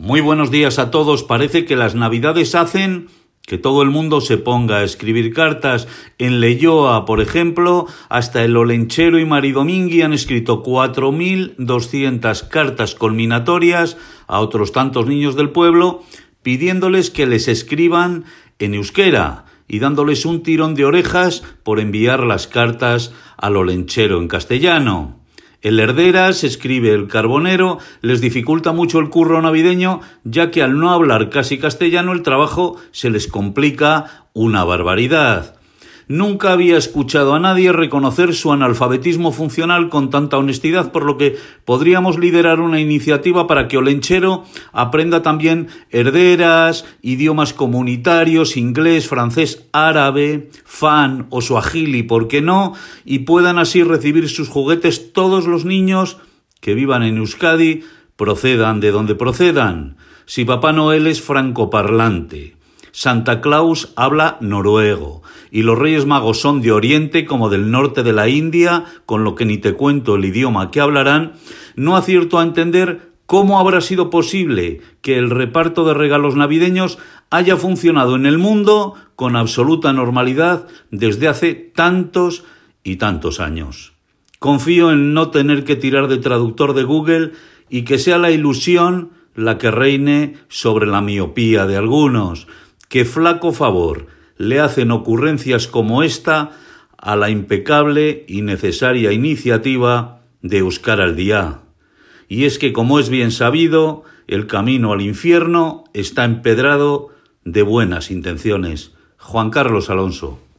Muy buenos días a todos. Parece que las Navidades hacen que todo el mundo se ponga a escribir cartas. En Leioa, por ejemplo, hasta el Olenchero y Maridomingui han escrito 4.200 cartas culminatorias a otros tantos niños del pueblo pidiéndoles que les escriban en euskera y dándoles un tirón de orejas por enviar las cartas al Olenchero en castellano. El Herderas, escribe el Carbonero, les dificulta mucho el curro navideño, ya que al no hablar casi castellano el trabajo se les complica una barbaridad. Nunca había escuchado a nadie reconocer su analfabetismo funcional con tanta honestidad, por lo que podríamos liderar una iniciativa para que Olenchero aprenda también herderas, idiomas comunitarios, inglés, francés, árabe, fan o suajili, ¿por qué no? Y puedan así recibir sus juguetes todos los niños que vivan en Euskadi, procedan de donde procedan. Si Papá Noel es francoparlante, Santa Claus habla noruego y los Reyes Magos son de Oriente como del norte de la India, con lo que ni te cuento el idioma que hablarán, no acierto a entender cómo habrá sido posible que el reparto de regalos navideños haya funcionado en el mundo con absoluta normalidad desde hace tantos y tantos años. Confío en no tener que tirar de traductor de Google y que sea la ilusión la que reine sobre la miopía de algunos, que flaco favor le hacen ocurrencias como esta a la impecable y necesaria iniciativa de Euskaraldia. Y es que, como es bien sabido, el camino al infierno está empedrado de buenas intenciones. Juan Carlos Alonso.